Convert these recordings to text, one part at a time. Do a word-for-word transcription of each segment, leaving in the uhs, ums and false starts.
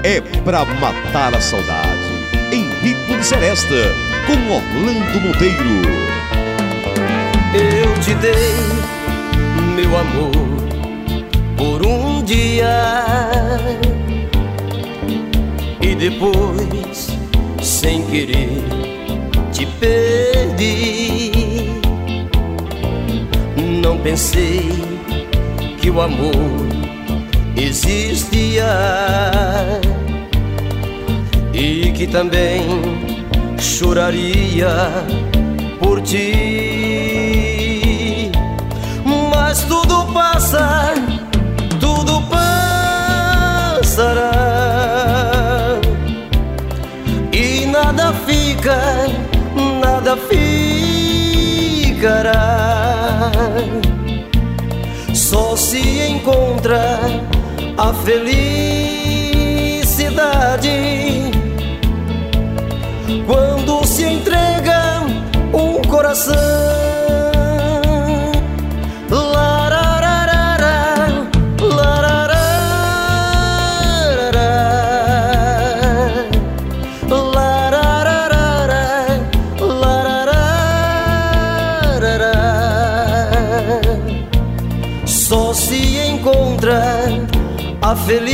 é pra matar a saudade. Em Ritmo de Seresta, com Orlando Monteiro. Eu te dei meu amor por um dia e depois, sem querer, te perdi. Não pensei que o amor existia e que também choraria por ti. Mas tudo passa, tudo passará e nada fica, nada ficará. Só se encontra a felicidade quando se entrega um coração. Larararara, larararara, larararara, larararara. Só se encontra a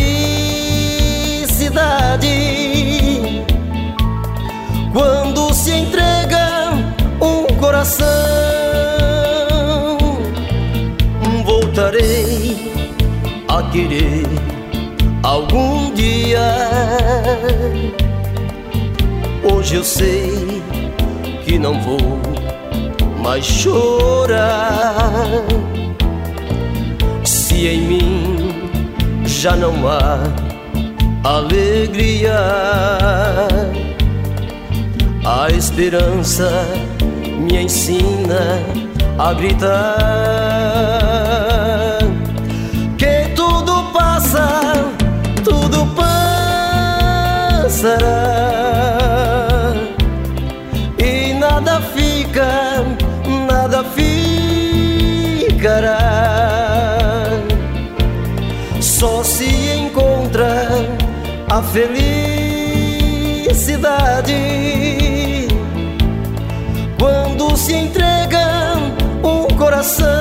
felicidade quando se entrega um coração. Voltarei a querer algum dia. Hoje eu sei que não vou mais chorar. Se em mim já não há alegria, a esperança me ensina a gritar que tudo passa, tudo passará e nada fica, nada ficará. Só se encontra a felicidade quando se entrega um coração.